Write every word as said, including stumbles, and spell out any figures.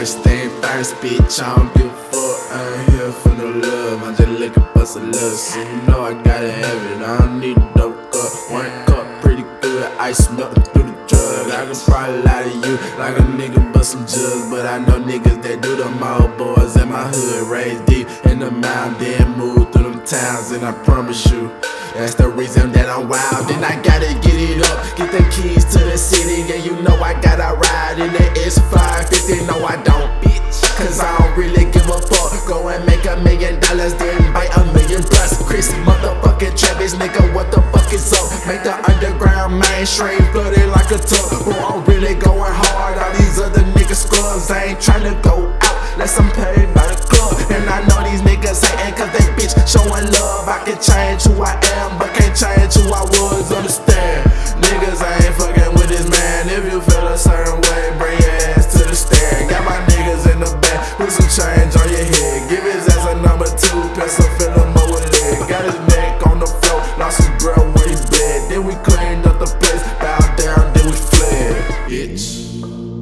first thing first, bitch, I don't give a fuck. I ain't here for no love, I'm just looking for some love. So you know I gotta have it, I don't need a dope cup. One cup pretty good, ice melting through the drug. I can probably lie to you like a nigga bust some jugs, but I know niggas that do them all boys in my hood. Raised deep in the mountain, moved through them towns, and I promise you that's the reason that I'm wild. Then I gotta get it up, get the keys to the city, and you know I gotta ride in the S five fifty. No, I don't, bitch, cause I don't really give a fuck. Go and make a million dollars, then bite a million plus. Chris motherfucking Travis, nigga, what the fuck is up? Make the underground mainstream flooded like a tub. Bro, I'm really going hard, all these other niggas scrubs. I ain't tryna go out unless I'm paid by the club. And I know these niggas hating cause they bitch showing love. I can change who I am, but can't change who I was, understand? Niggas, I ain't fucking with this man. If you feel a certain way, bring your ass to the stand. Got my niggas in the back, put some change on your head. Give his ass a number two, pencil, fill him up with lead. Got his neck on the floor, lost his breath where he bled. Then we cleaned up the place, bowed down, then we fled, bitch.